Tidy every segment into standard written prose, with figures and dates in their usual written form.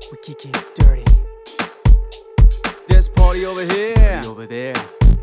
We kick it dirty. There's party over here, party over there.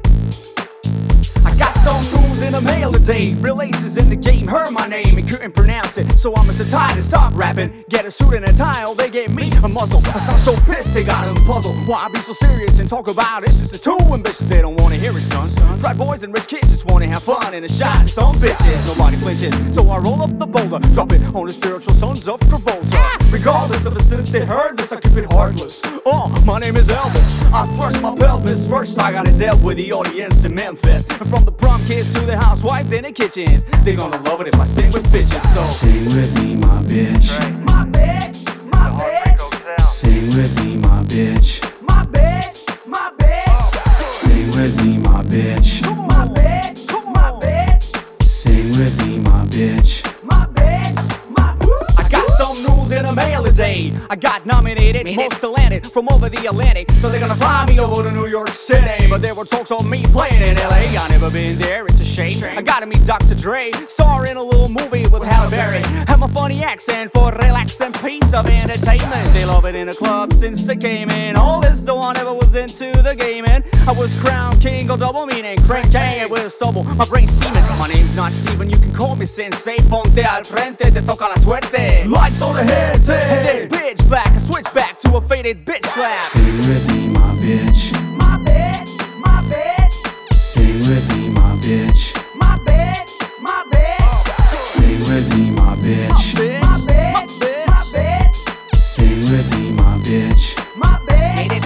I got some news in the mail today. Real aces in the game heard my name and couldn't pronounce it, so I'm so tired to stop rapping. Get a suit and a tie, or they gave me a muzzle. I sound so pissed, they got them puzzled. Why I be so serious and talk about issues? It's too ambitious, they don't wanna hear it, son. Frat boys and rich kids just wanna have fun and a shot at some bitches. Nobody flinches, so I roll up the boulder, drop it on the spiritual sons of Travolta. Regardless of the since they heard this, I keep it heartless. My name is Elvis. I thrust my pelvis. First I gotta deal with the audience in Memphis. And from the prom kids to the housewives in the kitchens, they gonna love it if I sing with bitches. So sing with me, my bitch. My bitch, my bitch. Sing with me, my bitch. My bitch, my bitch. Sing with me, my bitch. My bitch, my bitch. Sing with me, my bitch. My bitch, my I got some news in the mail today. I got nominated most talented from over the Atlantic, so they're gonna fly me over to New York City. But there were talks on me playing in LA. I never been there, it's a shame. I gotta meet Dr. Dre, star in a little movie with Halle Berry. Have my funny accent for relax and piece of entertainment. They love it in the club since it came in. All this though I never was into the gaming. I was crowned king of double meaning, crank K with a stubble, my brain's steaming. My name's not Steven, you can call me Sensei. Ponte al frente, te toca la suerte. Lights on the head, and then bitch black, I switch back to a faded bitch slap. Sing with me, my bitch. My bitch, my bitch. Sing with me, my bitch. My bitch, my bitch. Sing with me, my bitch. Bitch, My bitch, my bitch. Sing with me, my bitch. My bitch,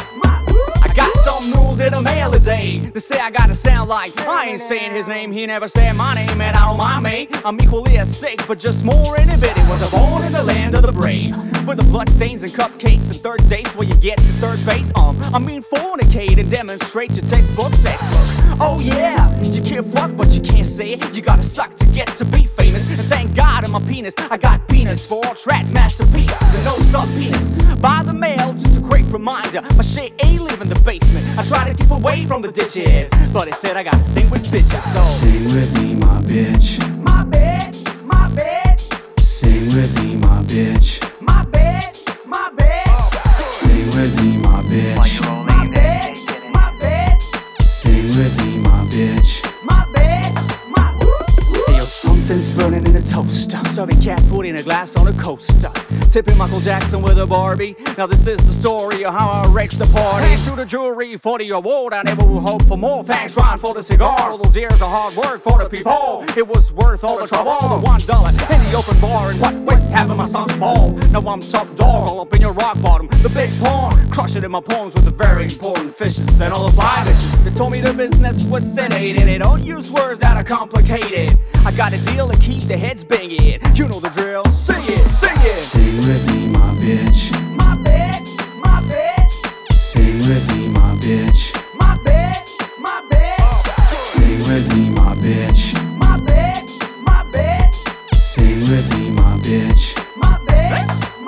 I got some news in the mail today. They say I gotta sound like I ain't saying his name, he never said my name, and I don't mind me. I'm equally as sick, but just more inhibited. Was I born in the land of the brave, with the bloodstains and cupcakes and third dates where you get to third base. I mean fornicate and demonstrate your textbook sex look. Oh yeah, you can't fuck but you can't say it. You gotta suck to get to be famous. And thank God in my penis I got peanuts for all tracks, masterpieces, and no sub-penis. By the mail, just a quick reminder, my shit ain't leaving the basement. I try to keep away from the ditches, but it said I gotta sing with bitches. So Sing with me, my bitch. my bitch, my bitch. Sing with me, my bitch. My bitch, my bitch. Sing with me, my bitch. My bitch, my bitch. Sing with me, my bitch. My bitch, my hey, yo, something's burning in a toaster. Serving cat food in a glass on a coaster. Tipping Michael Jackson with a Barbie. Now this is the story of how I wrecked the party. Thanks to the jury for the award, I never would hope for more. Thanks Ron for the cigar. All those years of hard work for the people, it was worth all the trouble. The $1 in the open bar, and what with having my son's ball. Now I'm top dog all up in your rock bottom. The big pawn, crushing in my poems with the very important fishes and all the fly bitches. They told me the business was sedated. They don't use words that are complicated. I got a deal to keep the heads banging. You know the drill. Sing it, sing it. Sing with me, my bitch. My bitch, my bitch. Sing with me, my bitch. My bitch, my bitch. Sing with me, my bitch. My bitch, my bitch. Sing with me, my bitch. My bitch,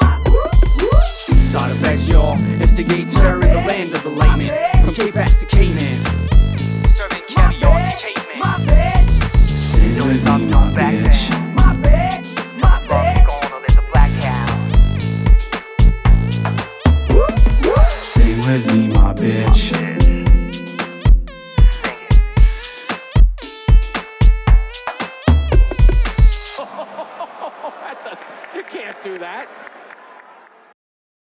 my Side effects, y'all. Instigate terror in the land of the layman. From K-Pax to Cayman. Serving caviar to cavemen. My bitch, Sing with me, my bitch. my bitch, my bitch. Sing with me, my bitch.